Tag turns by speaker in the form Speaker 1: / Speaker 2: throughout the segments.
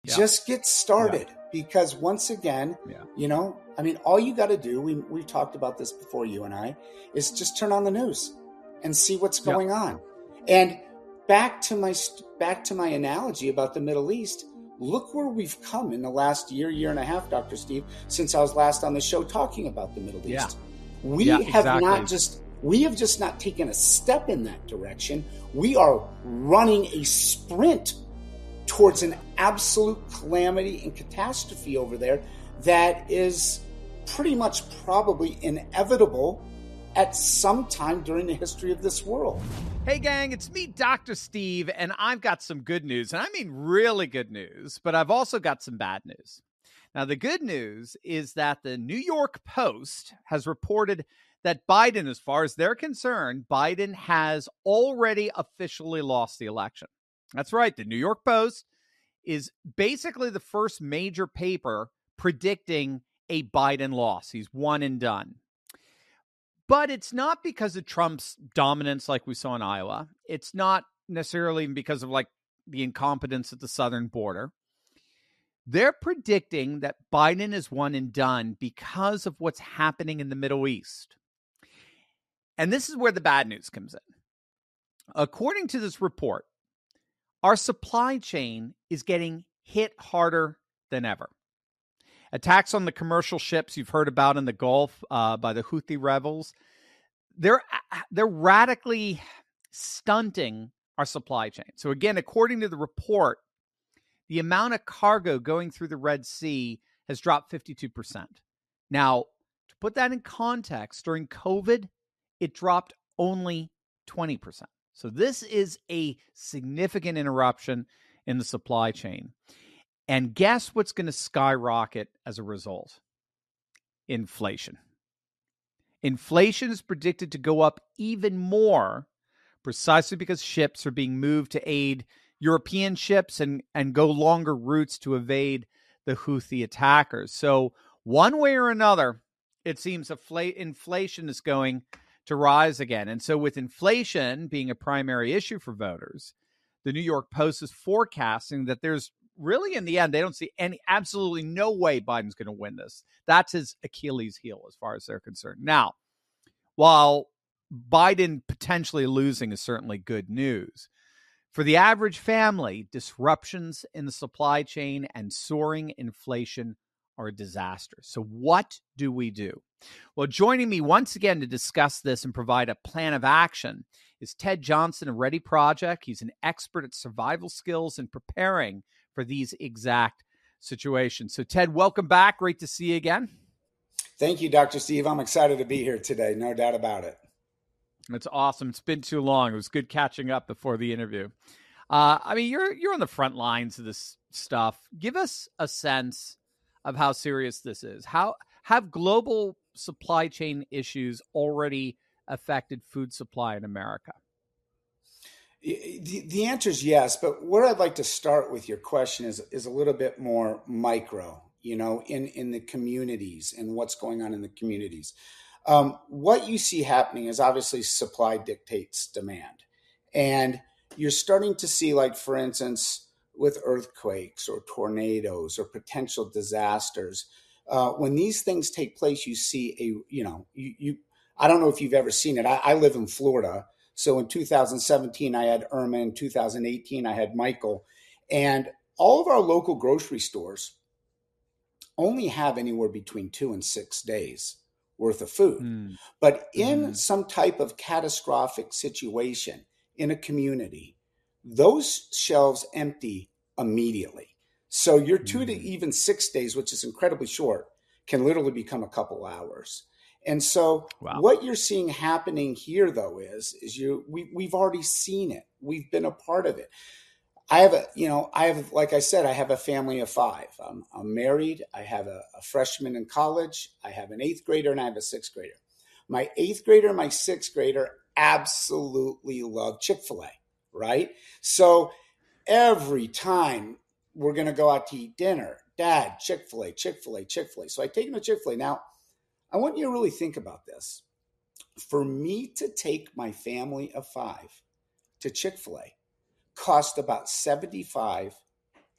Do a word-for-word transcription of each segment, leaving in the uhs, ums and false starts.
Speaker 1: Yeah.
Speaker 2: Just get started
Speaker 1: Yeah.
Speaker 2: because once again,
Speaker 1: yeah.
Speaker 2: you know, I mean, all you got to do, we, we've talked about this before, you and I, is just turn on the news and see what's going
Speaker 1: yeah.
Speaker 2: on. And back to my back to my analogy about the Middle East, look where we've come in the last year, year and a half, Doctor Steve, since I was last on the show talking about the Middle
Speaker 1: Yeah.
Speaker 2: East. We
Speaker 1: yeah,
Speaker 2: have
Speaker 1: exactly.
Speaker 2: not just we have just not taken a step in that direction. We are running a sprint towards an absolute calamity and catastrophe over there that is pretty much probably inevitable at some time during the history of this world.
Speaker 1: Hey, gang, it's me, Doctor Steve, and I've got some good news, and I mean really good news, but I've also got some bad news. Now, the good news is that the New York Post has reported that Biden, as far as they're concerned, Biden has already officially lost the election. That's right. The New York Post is basically the first major paper predicting a Biden loss. He's one and done. But it's not because of Trump's dominance like we saw in Iowa. It's not necessarily because of like the incompetence at the southern border. They're predicting that Biden is one and done because of what's happening in the Middle East. And this is where the bad news comes in. According to this report, our supply chain is getting hit harder than ever. Attacks on the commercial ships you've heard about in the Gulf uh, by the Houthi rebels, they're they're radically stunting our supply chain. So again, according to the report, the amount of cargo going through the Red Sea has dropped fifty-two percent. Now, to put that in context, during COVID, it dropped only twenty percent. So this is a significant interruption in the supply chain. And guess what's going to skyrocket as a result? Inflation. Inflation is predicted to go up even more precisely because ships are being moved to aid European ships and, and go longer routes to evade the Houthi attackers. So one way or another, it seems infl- inflation is going to rise again. And so with inflation being a primary issue for voters, the New York Post is forecasting that there's really, in the end, they don't see any, absolutely no way Biden's going to win this. That's his Achilles heel as far as they're concerned. Now, while Biden potentially losing is certainly good news, for the average family, disruptions in the supply chain and soaring inflation are a disaster. So what do we do? Well, joining me once again to discuss this and provide a plan of action is Ted Johnson of Ready Project. He's an expert at survival skills and preparing for these exact situations. So Ted, welcome back. Great to see you again.
Speaker 2: Thank you, Doctor Steve. I'm excited to be here today. No doubt about it.
Speaker 1: It's awesome. It's been too long. It was good catching up before the interview. Uh, I mean, you're you're on the front lines of this stuff. Give us a sense of how serious this is. How have global supply chain issues already affected food supply in America?
Speaker 2: The, the answer is yes, but where I'd like to start with your question is is a little bit more micro, you know, in, in the communities and what's going on in the communities. Um, what you see happening is obviously supply dictates demand. And you're starting to see, like, for instance, with earthquakes or tornadoes or potential disasters, uh, when these things take place, you see a, you know, you, you I don't know if you've ever seen it. I, I live in Florida. So in two thousand seventeen, I had Irma. In two thousand eighteen, I had Michael. And all of our local grocery stores only have anywhere between two and six days worth of food.
Speaker 1: Mm.
Speaker 2: But in
Speaker 1: Mm-hmm.
Speaker 2: some type of catastrophic situation in a community, those shelves empty immediately. So your two
Speaker 1: Mm.
Speaker 2: to even six days, which is incredibly short, can literally become a couple hours. And so
Speaker 1: Wow.
Speaker 2: what you're seeing happening here, though, is, is you we, we've already seen it. We've been a part of it. I have a, you know, I have, like I said, I have a family of five. I'm, I'm married. I have a, a freshman in college. I have an eighth grader and I have a sixth grader. My eighth grader and my sixth grader absolutely love Chick-fil-A, right? So every time we're going to go out to eat dinner, Dad, Chick-fil-A, Chick-fil-A, Chick-fil-A. So I take them to Chick-fil-A. Now, I want you to really think about this. For me to take my family of five to Chick-fil-A cost about seventy-five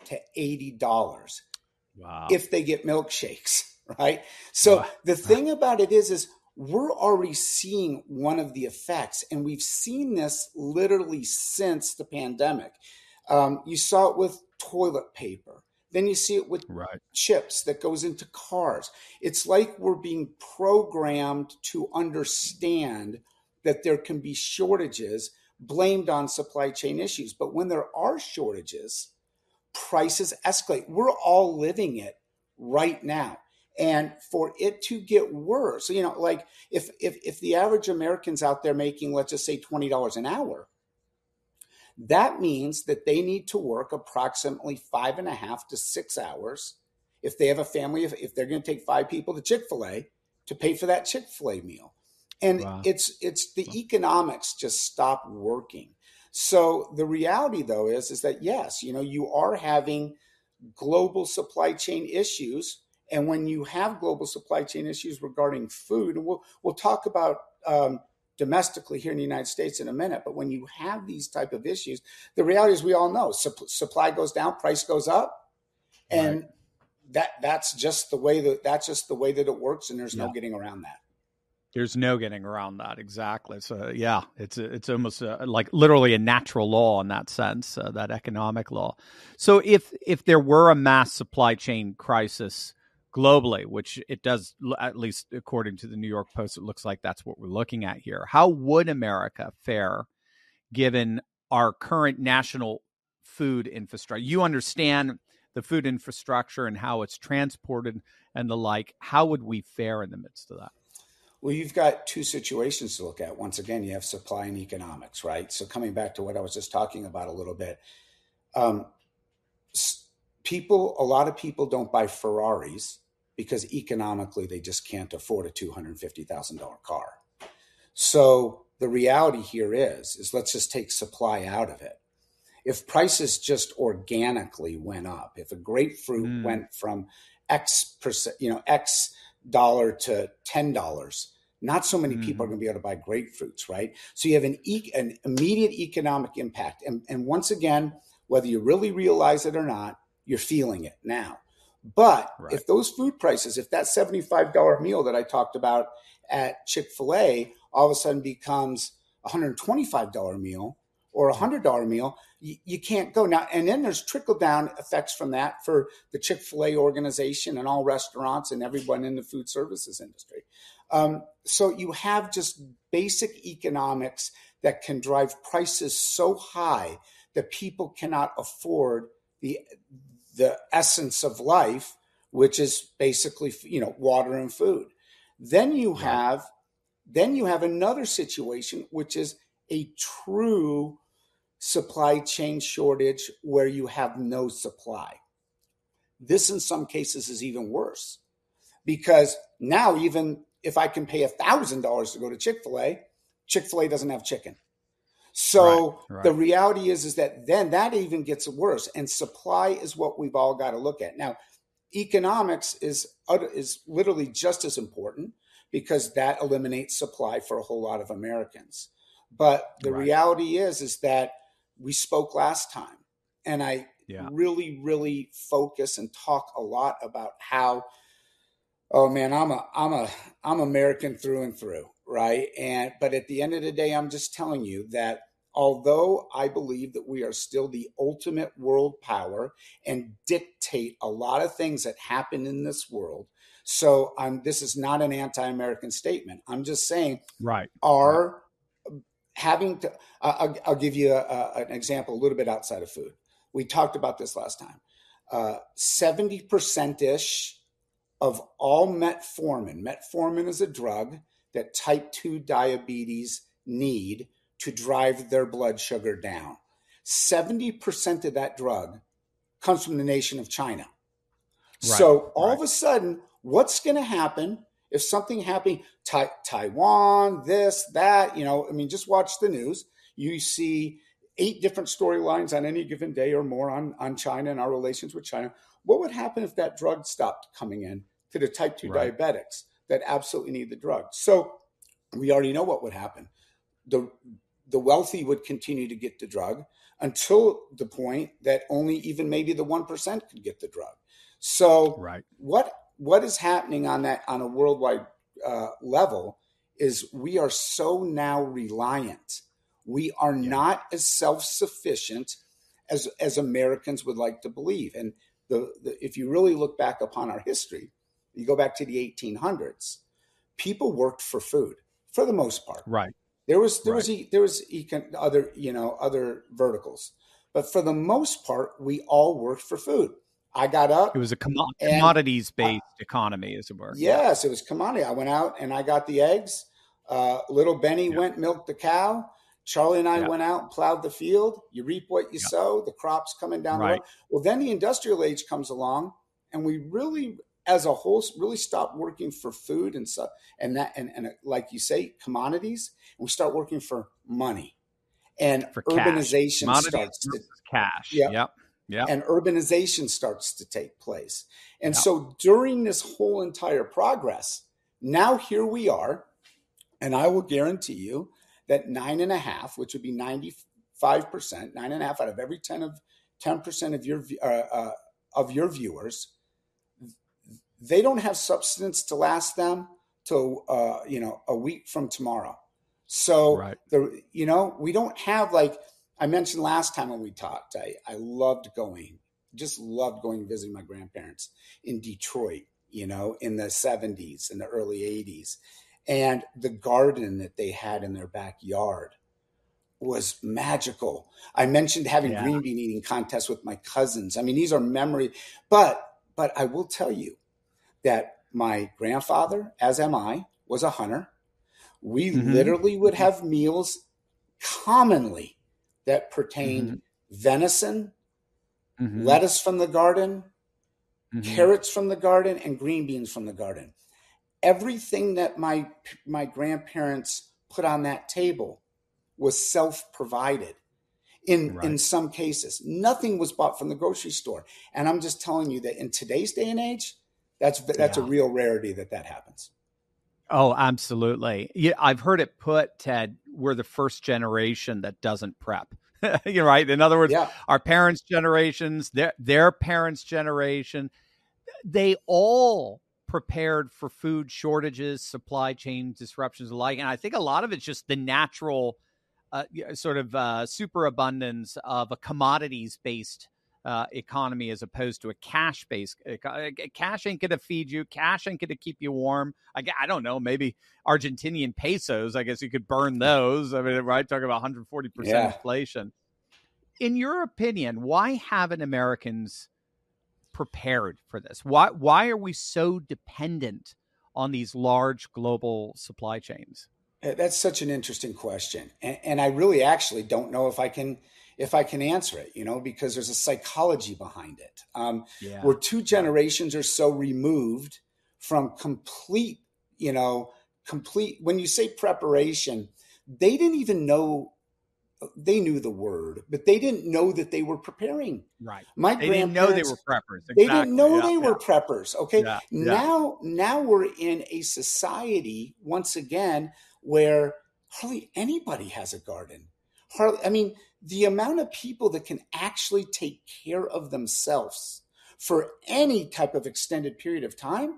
Speaker 2: to eighty dollars.
Speaker 1: Wow.
Speaker 2: If they get milkshakes, right? So
Speaker 1: Wow.
Speaker 2: the thing about it is, is we're already seeing one of the effects, and we've seen this literally since the pandemic. Um, you saw it with toilet paper. Then you see it with
Speaker 1: right.
Speaker 2: chips that goes into cars. It's like we're being programmed to understand that there can be shortages blamed on supply chain issues. But when there are shortages, prices escalate. We're all living it right now. And for it to get worse, you know, like if if if the average American's out there making, let's just say twenty dollars an hour, that means that they need to work approximately five and a half to six hours. If they have a family, if, if they're going to take five people to Chick-fil-A to pay for that Chick-fil-A meal. And wow. it's it's the wow. economics just stop working. So the reality, though, is, is that, yes, you know, you are having global supply chain issues. And when you have global supply chain issues regarding food, and we'll, we'll talk about um, domestically here in the United States in a minute, but when you have these type of issues, the reality is we all know supp- supply goes down, price goes up. And right. that that's just the way that that's just the way that it works. And there's yeah. no getting around that.
Speaker 1: There's no getting around that. Exactly. So yeah, it's a, it's almost a, like literally a natural law in that sense, uh, that economic law. So if if there were a mass supply chain crisis globally, which it does, at least according to the New York Post, it looks like that's what we're looking at here. How would America fare given our current national food infrastructure? You understand the food infrastructure and how it's transported and the like. How would we fare in the midst of that?
Speaker 2: Well, you've got two situations to look at. Once again, you have supply and economics, right? So coming back to what I was just talking about a little bit, um, people, a lot of people don't buy Ferraris because economically they just can't afford a two hundred fifty thousand dollars car. So the reality here is, is let's just take supply out of it. If prices just organically went up, if a grapefruit mm. went from X percent, you know, X dollar to ten dollars, not so many mm. people are going to be able to buy grapefruits, right? So you have an, e- an immediate economic impact. And, and once again, whether you really realize it or not, you're feeling it now. But right. if those food prices, if that seventy-five dollars meal that I talked about at Chick-fil-A all of a sudden becomes a one hundred twenty-five dollars meal or a one hundred dollars meal, you, you can't go now. And then there's trickle-down effects from that for the Chick-fil-A organization and all restaurants and everyone in the food services industry. Um, so you have just basic economics that can drive prices so high that people cannot afford the the essence of life, which is basically, you know, water and food. Then you have, then you have another situation, which is a true supply chain shortage where you have no supply. This in some cases is even worse because now even if I can pay a thousand dollars to go to Chick-fil-A, Chick-fil-A doesn't have chicken. So right, right. the reality is, is that then that even gets worse, and supply is what we've all got to look at. Now, economics is, is literally just as important because that eliminates supply for a whole lot of Americans. But the right. reality is, is that we spoke last time, and I yeah. really, really focus and talk a lot about how, oh man, I'm a, I'm a, I'm American through and through. Right. And, but at the end of the day, I'm just telling you that although I believe that we are still the ultimate world power and dictate a lot of things that happen in this world. So um, this is not an anti-American statement. I'm just saying, right. Are right. having to, uh, I'll, I'll give you a, a, an example, a little bit outside of food. We talked about this last time. Uh, seventy percent ish of all metformin, metformin is a drug that type two diabetes need to drive their blood sugar down. seventy percent of that drug comes from the nation of China. Right, so all right. of a sudden, what's going to happen if something happened, Ta- Taiwan, this, that, you know, I mean, just watch the news. You see eight different storylines on any given day or more on, on China and our relations with China. What would happen if that drug stopped coming in to the type two right. diabetics that absolutely need the drug? So we already know what would happen. The the wealthy would continue to get the drug until the point that only even maybe the one percent could get the drug. So
Speaker 1: right.
Speaker 2: what what is happening on that on a worldwide uh, level is we are so now reliant. We are
Speaker 1: Yeah.
Speaker 2: not as self-sufficient as as Americans would like to believe. And the, the if you really look back upon our history, you go back to the eighteen hundreds, people worked for food for the most part.
Speaker 1: Right.
Speaker 2: There was there
Speaker 1: right.
Speaker 2: was there was econ, other you know other verticals, but for the most part, we all worked for food. I got up.
Speaker 1: It was a com- commodities-based I, economy, as it were.
Speaker 2: Yes, yeah. It was commodity. I went out and I got the eggs. Uh, little Benny yeah. went milked the cow. Charlie and I yeah. went out and plowed the field. You reap what you yeah. sow. The crop's coming down right. the road. Well, then the industrial age comes along, and we really, as a whole, really stop working for food and stuff, and that, and, and like you say, commodities. And we start working for money, and
Speaker 1: for
Speaker 2: urbanization
Speaker 1: cash.
Speaker 2: starts to
Speaker 1: cash.
Speaker 2: Yeah,
Speaker 1: yep, yep.
Speaker 2: And urbanization starts to take place. And
Speaker 1: yep.
Speaker 2: so during this whole entire progress, now here we are, and I will guarantee you that nine and a half, which would be ninety-five percent, nine and a half out of every ten of ten percent of your uh, uh, of your viewers, they don't have substance to last them till uh, you know a week from tomorrow. So
Speaker 1: right.
Speaker 2: the you know we don't have, like I mentioned last time when we talked, I I loved going, just loved going and visiting my grandparents in Detroit, you know, in the seventies and the early eighties. And the garden that they had in their backyard was magical. I mentioned having yeah. green bean eating contests with my cousins. I mean, these are memory. But but I will tell you that my grandfather, as am I, was a hunter. We mm-hmm. literally would have meals commonly that pertained mm-hmm. venison, mm-hmm. lettuce from the garden, mm-hmm. carrots from the garden, and green beans from the garden. Everything that my my grandparents put on that table was self-provided in, right. in some cases. Nothing was bought from the grocery store. And I'm just telling you that in today's day and age, that's that's yeah. a real rarity that that happens.
Speaker 1: Oh, absolutely. Yeah, I've heard it put, Ted, we're the first generation that doesn't prep. You're right. In other words, yeah. our parents' generations, their their parents' generation, they all prepared for food shortages, supply chain disruptions alike. And I think a lot of it's just the natural uh, sort of uh, superabundance of a commodities-based uh, economy as opposed to a cash-based. Uh, cash ain't going to feed you. Cash ain't going to keep you warm. I, I don't know, maybe Argentinian pesos. I guess you could burn those. I mean, right? Talking about one hundred forty percent yeah. inflation. In your opinion, why haven't Americans prepared for this? Why why are we so dependent on these large global supply chains?
Speaker 2: That's such an interesting question, and, and I really actually don't know if I can if I can answer it. You know, because there's a psychology behind it. Um, yeah. We're two generations or so removed from complete. You know, complete. When you say preparation, they didn't even know. They knew the word, but they didn't know that they were preparing.
Speaker 1: Right.
Speaker 2: My
Speaker 1: they didn't know they were preppers. Exactly.
Speaker 2: They didn't know
Speaker 1: yeah,
Speaker 2: they
Speaker 1: yeah.
Speaker 2: were preppers. Okay.
Speaker 1: Yeah,
Speaker 2: now, yeah. now we're in a society once again where hardly anybody has a garden. Hardly, I mean, the amount of people that can actually take care of themselves for any type of extended period of time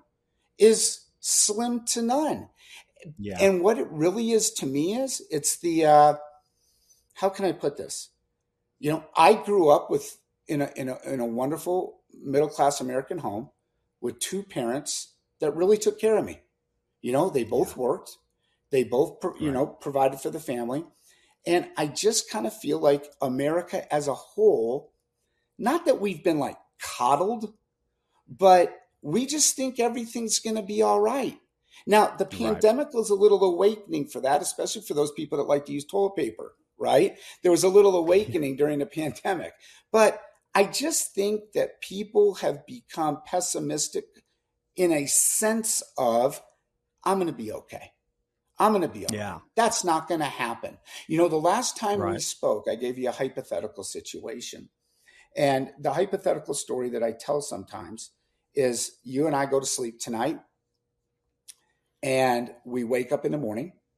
Speaker 2: is slim to none.
Speaker 1: Yeah.
Speaker 2: And what it really is to me is it's the, uh, how can I put this? You know, I grew up with in a in a in a wonderful middle-class American home with two parents that really took care of me. You know, they both yeah. worked. They both, you right. know, provided for the family. And I just kind of feel like America as a whole, not that we've been like coddled, but we just think everything's going to be all right. Now, the pandemic right. was a little awakening for that, especially for those people that like to use toilet paper. Right? There was a little awakening during the pandemic, but I just think that people have become pessimistic in a sense of, I'm going to be okay. I'm going to be okay.
Speaker 1: Yeah.
Speaker 2: That's not going to happen. You know, the last time
Speaker 1: right.
Speaker 2: we spoke, I gave you a hypothetical situation. And the hypothetical story that I tell sometimes is you and I go to sleep tonight and we wake up in the morning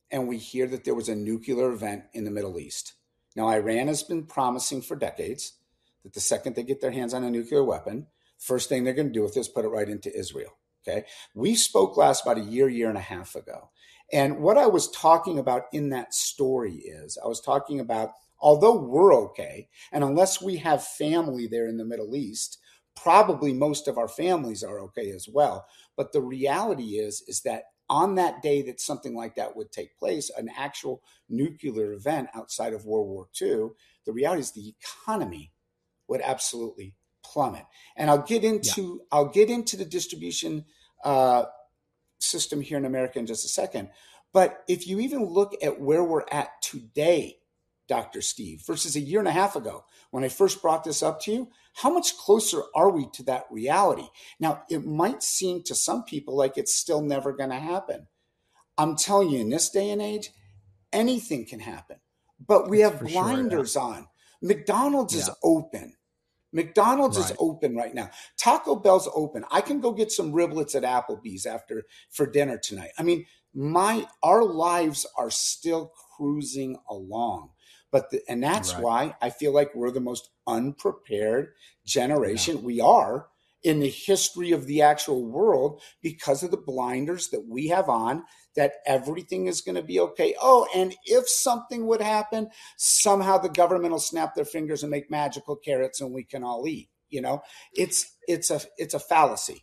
Speaker 2: and we hear that there was a nuclear event in the Middle East. Now, Iran has been promising for decades that the second they get their hands on a nuclear weapon, first thing they're going to do with it is put it right into Israel. Okay. We spoke last about a year, year and a half ago. And what I was talking about in that story is I was talking about, although we're okay, and unless we have family there in the Middle East, probably most of our families are okay as well. But the reality is, is that on that day that something like that would take place, an actual nuclear event outside of World War Two, the reality is the economy would absolutely plummet. And I'll get into yeah. I'll get into the distribution uh, system here in America in just a second. But if you even look at where we're at today, Doctor Steve, versus a year and a half ago, when I first brought this up to you, how much closer are we to that reality? Now, it might seem to some people like it's still never going to happen. I'm telling you, in this day and age, anything can happen. But we That's have blinders sure, yeah. on. McDonald's yeah. is open. McDonald's right. is open right now. Taco Bell's open. I can go get some riblets at Applebee's after for dinner tonight. I mean, my our lives are still cruising along. But the, and that's right. why I feel like we're the most unprepared generation. Yeah. We are in the history of the actual world because of the blinders that we have on, that everything is going to be okay. Oh, and if something would happen, somehow the government will snap their fingers and make magical carrots and we can all eat. You know, it's it's a it's a fallacy.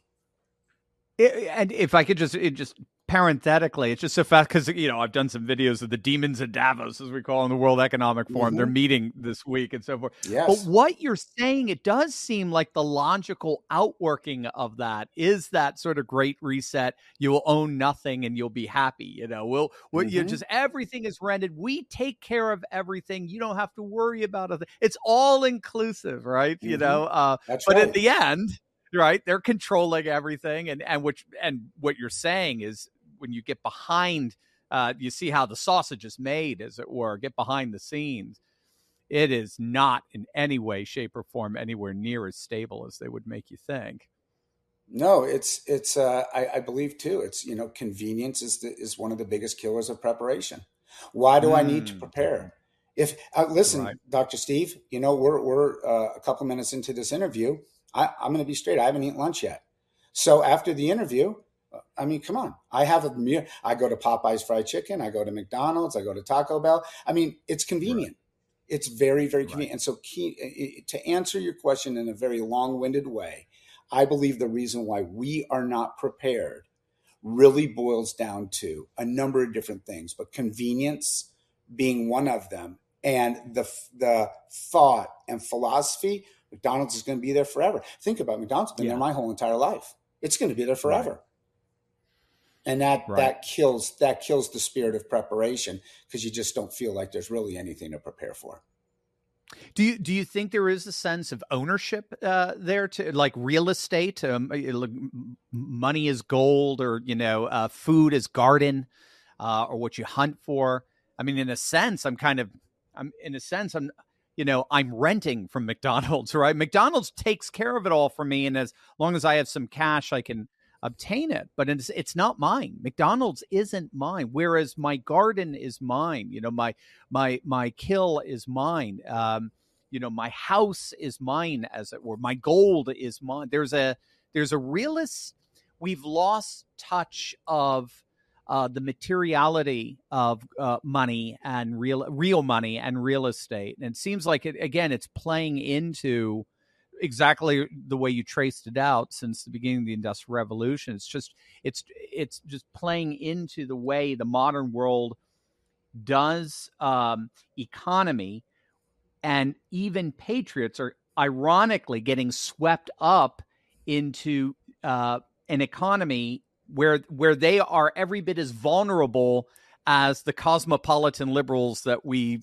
Speaker 1: It, and if I could just it just parenthetically, it's just so fast because, you know, I've done some videos of the demons of Davos, as we call in the World Economic Forum. Mm-hmm. They're meeting this week and so forth.
Speaker 2: Yes.
Speaker 1: But what you're saying, it does seem like the logical outworking of that is that sort of great reset. You will own nothing and you'll be happy. You know, we'll, we'll mm-hmm. you just everything is rented. We take care of everything. You don't have to worry about it. It's all inclusive, right? Mm-hmm. You know, uh,
Speaker 2: That's
Speaker 1: but
Speaker 2: right.
Speaker 1: at the end, right, they're controlling everything. And, and which, and what you're saying is, when you get behind, uh, you see how the sausage is made, as it were, get behind the scenes. It is not in any way, shape, or form anywhere near as stable as they would make you think.
Speaker 2: No, it's it's. Uh, I, I believe too. It's you know, convenience is the, is one of the biggest killers of prepreparation. Why do mm. I need to prepare? If uh, listen, right. Doctor Steve, you know we're we're uh, a couple minutes into this interview. I, I'm going to be straight. I haven't eaten lunch yet. So after the interview, I mean, come on. I have a meal. I go to Popeye's Fried Chicken. I go to McDonald's. I go to Taco Bell. I mean, it's convenient. Right. It's very, very convenient. Right. And so key, to answer your question in a very long-winded way, I believe the reason why we are not prepared really boils down to a number of different things, but convenience being one of them. And the the thought and philosophy, McDonald's is going to be there forever. Think about it. McDonald's has been yeah. there my whole entire life. It's going to be there forever. Right. And that, right. that kills that kills the spirit of preparation because you just don't feel like there's really anything to prepare for.
Speaker 1: Do you do you think there is a sense of ownership uh, there, to like real estate? Um, money is gold, or you know, uh, food is garden, uh, or what you hunt for. I mean, in a sense, I'm kind of, I'm in a sense, I'm, you know, I'm renting from McDonald's, right? McDonald's takes care of it all for me, and as long as I have some cash, I can obtain it, but it's, it's not mine. McDonald's isn't mine. Whereas my garden is mine. You know, my, my, my kill is mine. Um, you know, my house is mine, as it were. My gold is mine. There's a, there's a realist, we've lost touch of, uh, the materiality of, uh, money and real, real money and real estate. And it seems like it, again, it's playing into exactly the way you traced it out since the beginning of the Industrial Revolution. It's just, it's, it's just playing into the way the modern world does um, economy, and even patriots are ironically getting swept up into uh, an economy where, where they are every bit as vulnerable as the cosmopolitan liberals that we,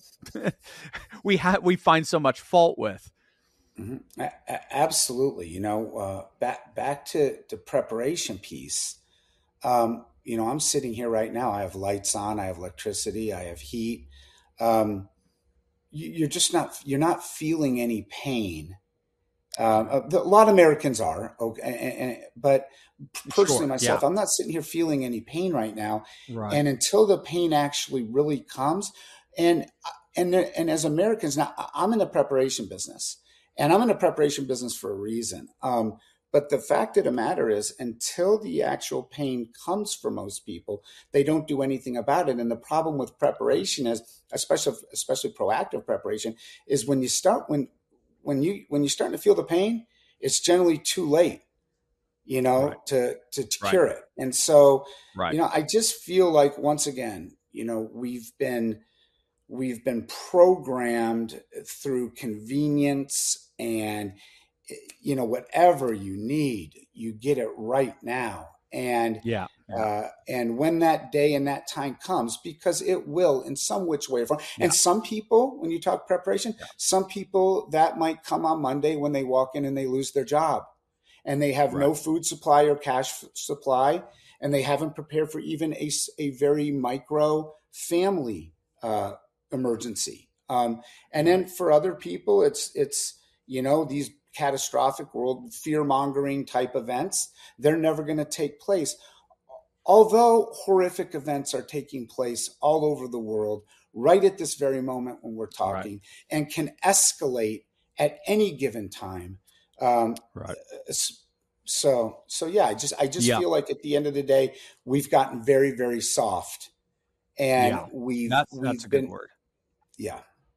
Speaker 1: we have, we find so much fault with.
Speaker 2: Mm-hmm. A- absolutely. You know, uh, back back to the preparation piece. Um, you know, I'm sitting here right now. I have lights on. I have electricity. I have heat. Um, you, you're just not. You're not feeling any pain Um, a, a lot of Americans are, okay, and, and, but personally
Speaker 1: Sure. Yeah.
Speaker 2: myself, I'm not sitting here feeling any pain right now.
Speaker 1: Right.
Speaker 2: And until the pain actually really comes, and and and as Americans now, I'm in the preparation business, and I'm in the preparation business for a reason. Um, but the fact of the matter is, until the actual pain comes for most people, they don't do anything about it. And the problem with preparation is, especially especially proactive preparation, is when you start when when you when you're starting to feel the pain, it's generally too late, you
Speaker 1: Right.
Speaker 2: know, to to, to
Speaker 1: Right.
Speaker 2: cure it. And so,
Speaker 1: Right.
Speaker 2: you know, I just feel like once again, you know, we've been we've been programmed through convenience and you know whatever you need, you get it right now. And
Speaker 1: Yeah. Yeah.
Speaker 2: uh, and when that day and that time comes, because it will in some which way or form.
Speaker 1: Yeah.
Speaker 2: And some people, when you talk preparation,
Speaker 1: Yeah.
Speaker 2: some people that might come on Monday when they walk in and they lose their job and they have
Speaker 1: Right.
Speaker 2: no food supply or cash supply, and they haven't prepared for even a, a very micro family uh, emergency. Um, and
Speaker 1: Right.
Speaker 2: then for other people, it's it's you know these catastrophic world fear mongering type events. They're never going to take place, although horrific events are taking place all over the world right at this very moment when we're
Speaker 1: Right.
Speaker 2: talking, and can escalate at any given time. Um,
Speaker 1: Right.
Speaker 2: so, so yeah, I just, I just
Speaker 1: Yeah.
Speaker 2: feel like at the end of the day, we've gotten very, very soft, and
Speaker 1: Yeah.
Speaker 2: we've,
Speaker 1: That's that's a
Speaker 2: we've
Speaker 1: good
Speaker 2: been,
Speaker 1: word.
Speaker 2: yeah.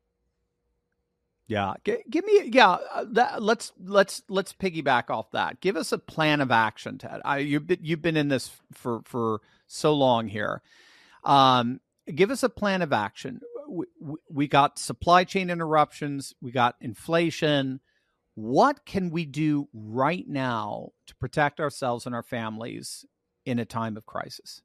Speaker 1: Yeah. G- give me yeah, uh, that, let's let's let's piggyback off that. Give us a plan of action, Ted. I you've been, you've been in this for for so long here. Um give us a plan of action. We, we, we got supply chain interruptions, we got inflation. What can we do right now to protect ourselves and our families in a time of crisis?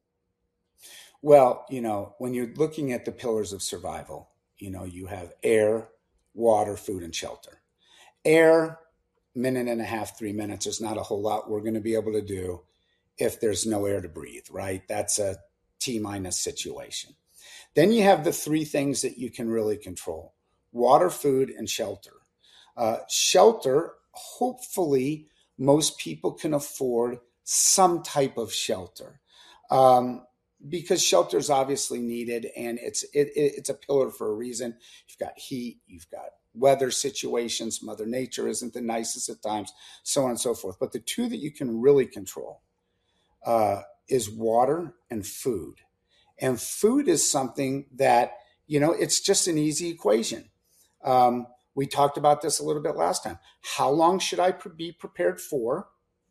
Speaker 2: Well, you know, when you're looking at the pillars of survival, you know, you have air, water, food, and shelter. Air, minute and a half, three minutes. There's not a whole lot we're going to be able to do if there's no air to breathe, right? That's a T minus situation. Then you have the three things that you can really control: water, food, and shelter. Uh, shelter, hopefully, most people can afford some type of shelter. Um, because shelter is obviously needed, and it's it, it, it's a pillar for a reason. You've got heat, you've got weather situations, Mother Nature isn't the nicest at times, so on and so forth. But the two that you can really control uh, is water and food. And food is something that, you know, it's just an easy equation. Um, we talked about this a little bit last time. How long should I be prepared for?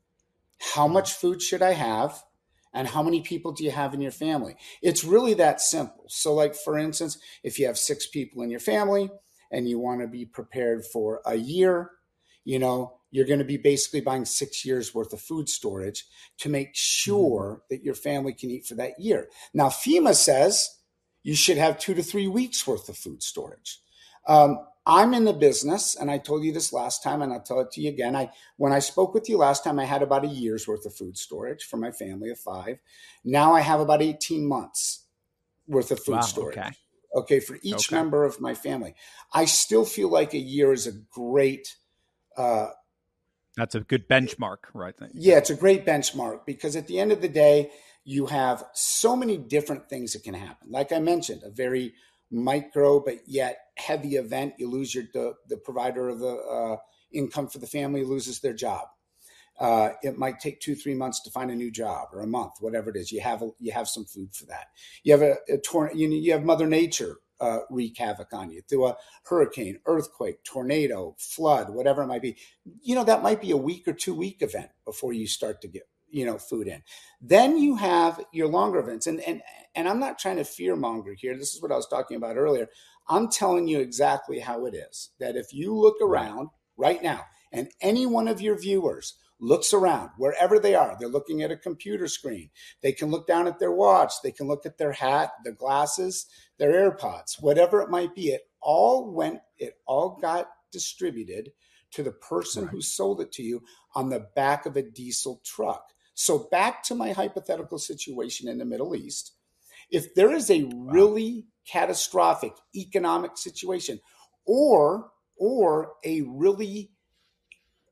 Speaker 2: How much food should I have? And how many people do you have in your family? It's really that simple. So, like, for instance, if you have six people in your family and you want to be prepared for a year, you know, you're going to be basically buying six years worth of food storage to make sure that your family can eat for that year. Now, FEMA says you should have two to three weeks worth of food storage. Um, I'm in the business, and I told you this last time, and I'll tell it to you again. I when I spoke with you last time, I had about a year's worth of food storage for my family of five. Now I have about eighteen months worth of food
Speaker 1: Wow.
Speaker 2: storage.
Speaker 1: Okay.
Speaker 2: Okay, for each
Speaker 1: Okay.
Speaker 2: member of my family. I still feel like a year is a great uh,
Speaker 1: That's a good benchmark, right?
Speaker 2: yeah, it's a great benchmark, because at the end of the day, you have so many different things that can happen. Like I mentioned, a very micro but yet heavy event. You lose your the, the provider of the uh, income for the family loses their job. Uh, it might take two, three months to find a new job, or a month, whatever it is. You have a, you have some food for that. You have a, a tor- you, know, you have Mother Nature uh, wreak havoc on you through a hurricane, earthquake, tornado, flood, whatever it might be. You know, that might be a week or two week event before you start to get, you know, food in. Then you have your longer events, and and and I'm not trying to fear monger here. This is what I was talking about earlier. I'm telling you exactly how it is. That if you look around right, right now, and any one of your viewers looks around wherever they are, they're looking at a computer screen, they can look down at their watch, they can look at their hat, their glasses, their AirPods, whatever it might be. It all went, it all got distributed to the person right. who sold it to you on the back of a diesel truck. So back to my hypothetical situation in the Middle East. If there is a really wow. catastrophic economic situation, or or a really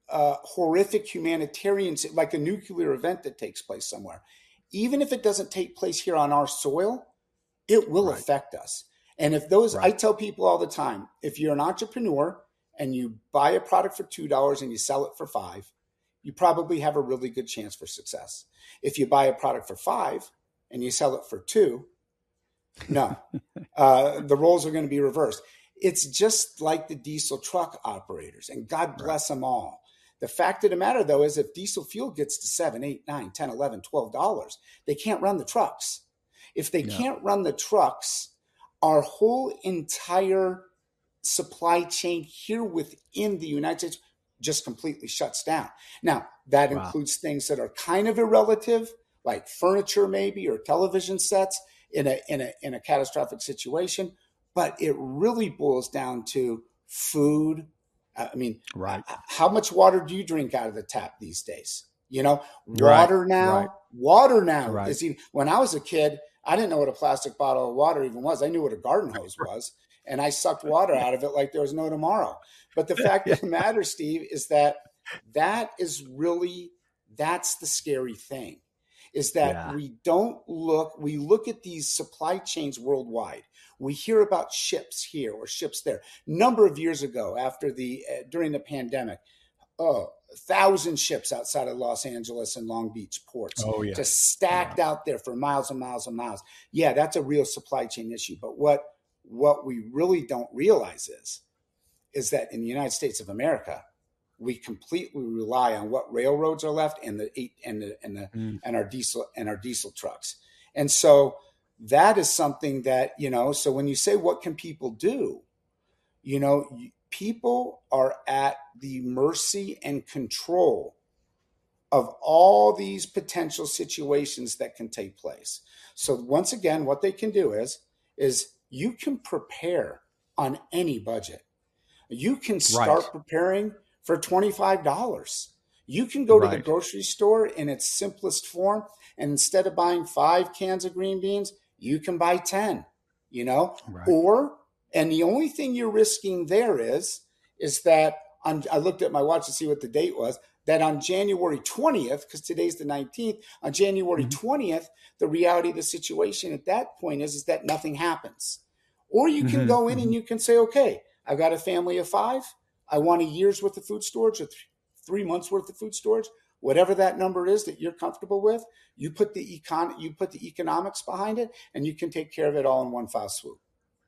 Speaker 2: uh, horrific humanitarian, like a nuclear event that takes place somewhere, even if it doesn't take place here on our soil, it will
Speaker 1: Right.
Speaker 2: affect us. And if those,
Speaker 1: Right.
Speaker 2: I tell people all the time, if you're an entrepreneur and you buy a product for two dollars and you sell it for five, you probably have a really good chance for success. If you buy a product for five and you sell it for two, no, uh, the roles are going to be reversed. It's just like the diesel truck operators, and God bless right. them all. The fact of the matter, though, is if diesel fuel gets to seven, eight, nine, ten, eleven, twelve dollars, they can't run the trucks. If they yeah. can't run the trucks, our whole entire supply chain here within the United States just completely shuts down. Now, that wow. includes things that are kind of irrelative, like furniture maybe or television sets in a in a in a catastrophic situation. But it really boils down to food. I mean,
Speaker 1: right.
Speaker 2: how much water do you drink out of the tap these days? You know,
Speaker 1: right.
Speaker 2: water now,
Speaker 1: right.
Speaker 2: water now
Speaker 1: right.
Speaker 2: is even, when I was a kid, I didn't know what a plastic bottle of water even was. I knew what a garden hose was, and I sucked water out of it like there was no tomorrow. But the fact of the matter, Steve, is that that is really, that's the scary thing, is that yeah. we don't look, we look at these supply chains worldwide. We hear about ships here or ships there. Number of years ago, after the uh, during the pandemic, oh, a thousand ships outside of Los Angeles and Long Beach ports,
Speaker 1: oh, yeah.
Speaker 2: just stacked yeah. out there for miles and miles and miles. Yeah, that's a real supply chain issue. But what what we really don't realize is is that in the United States of America, we completely rely on what railroads are left and the and the and the mm. and our diesel and our diesel trucks, and so. That is something that, you know, so when you say, what can people do? You know, people are at the mercy and control of all these potential situations that can take place. So once again, what they can do is, is you can prepare on any budget. You can start right. preparing for twenty-five dollars. You can go right. to the grocery store in its simplest form, and instead of buying five cans of green beans, you can buy ten, you know, right. or, and the only thing you're risking there is, is that on, I looked at my watch to see what the date was, that on January twentieth, because today's the nineteenth, on January mm-hmm. twentieth, the reality of the situation at that point is, is that nothing happens. Or you can mm-hmm. go in mm-hmm. and you can say, okay, I've got a family of five. I want a year's worth of food storage or th- three months worth of food storage. Whatever that number is that you're comfortable with, you put the econ, you put the economics behind it, and you can take care of it all in one foul swoop.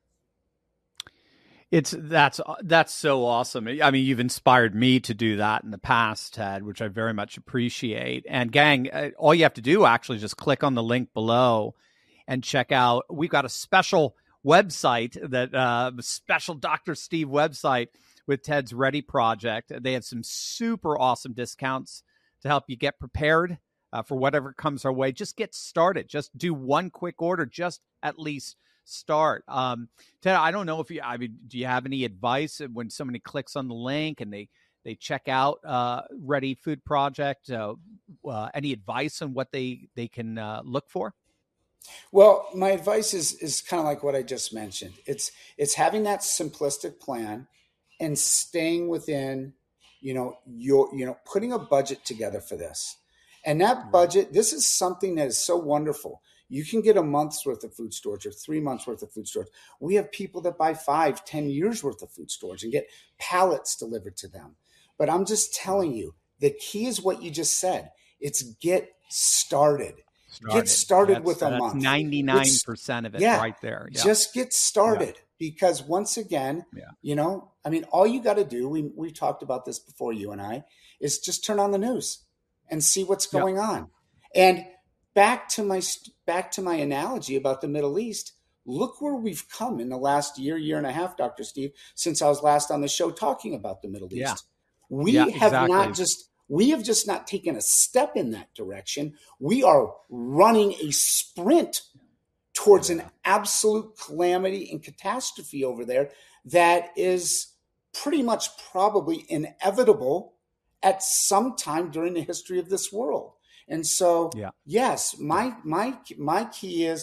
Speaker 1: It's that's that's so awesome. I mean, you've inspired me to do that in the past, Ted, which I very much appreciate. And gang, all you have to do actually is just click on the link below and check out. We've got a special website that uh, a special Doctor Steve website with Ted's Ready Project. They have some super awesome discounts to help you get prepared uh, for whatever comes our way. Just get started. Just do one quick order. Just at least start. Um, Ted, I don't know if you, I mean, do you have any advice when somebody clicks on the link and they, they check out uh, Ready Food Project? Uh, uh, any advice on what they, they can uh, look for?
Speaker 2: Well, my advice is, is kind of like what I just mentioned. It's, it's having that simplistic plan and staying within, you know, your, you know, putting a budget together for this. And that budget, this is something that is so wonderful. You can get a month's worth of food storage or three months worth of food storage. We have people that buy five, ten years worth of food storage and get pallets delivered to them. But I'm just telling you, the key is what you just said. It's get started. started. Get started
Speaker 1: that's,
Speaker 2: with a
Speaker 1: that's
Speaker 2: month.
Speaker 1: ninety-nine percent of it
Speaker 2: yeah,
Speaker 1: right there. Yeah.
Speaker 2: Just get started. Yeah. Because once again,
Speaker 1: yeah.
Speaker 2: you know, I mean, all you got to do, we we talked about this before, you and I, is just turn on the news and see what's going yeah. on. And back to my back to my analogy about the Middle East, look where we've come in the last year, year and a half, Doctor Steve, since I was last on the show talking about the Middle East.
Speaker 1: Yeah.
Speaker 2: We
Speaker 1: yeah,
Speaker 2: have
Speaker 1: exactly.
Speaker 2: not just we have just not taken a step in that direction. We are running a sprint towards an absolute calamity and catastrophe over there that is pretty much probably inevitable at some time during the history of this world. And so,
Speaker 1: yeah.
Speaker 2: yes, my my my key is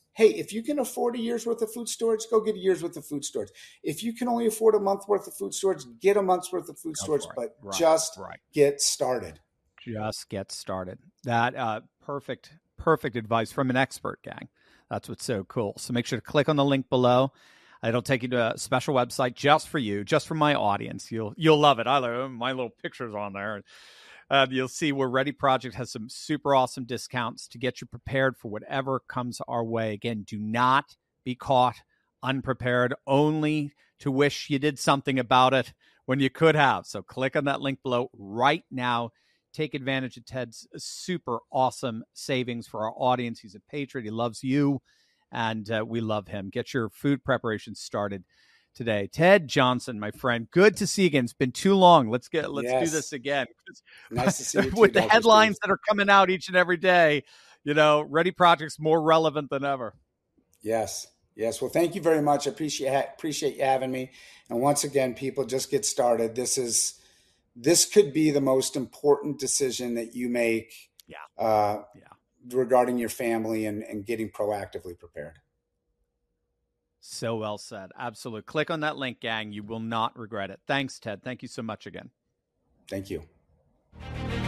Speaker 2: Hey, if you can afford a year's worth of food storage, go get a year's worth of food storage. If you can only afford a month's worth of food storage, get a month's worth of food
Speaker 1: Go
Speaker 2: storage,
Speaker 1: for it.
Speaker 2: but
Speaker 1: Right,
Speaker 2: just
Speaker 1: right.
Speaker 2: get started.
Speaker 1: Just get started. That uh, perfect, perfect advice from an expert, gang. That's what's so cool. So make sure to click on the link below. It'll take you to a special website just for you, just for my audience. You'll you'll love it. I love my little pictures on there. Uh, you'll see where Ready Project has some super awesome discounts to get you prepared for whatever comes our way. Again, do not be caught unprepared, only to wish you did something about it when you could have. So click on that link below right now. Take advantage of Ted's super awesome savings for our audience. He's a patriot. He loves you, and uh, we love him. Get your food preparation started today. Ted Johnson, my friend, good to see you again. It's been too long. Let's get let's
Speaker 2: Yes.
Speaker 1: do this again.
Speaker 2: Nice to see you too,
Speaker 1: with the
Speaker 2: Doctor
Speaker 1: headlines
Speaker 2: Steve.
Speaker 1: that are coming out each and every day. You know, Ready Project's more relevant than ever.
Speaker 2: Yes. Yes. Well, thank you very much. I appreciate appreciate you having me. And once again, people, just get started. This is this could be the most important decision that you make.
Speaker 1: Yeah.
Speaker 2: Uh,
Speaker 1: yeah.
Speaker 2: regarding your family and, and getting proactively prepared.
Speaker 1: So well said. Absolutely. Click on that link, gang. You will not regret it. Thanks, Ted. Thank you so much again.
Speaker 2: Thank you.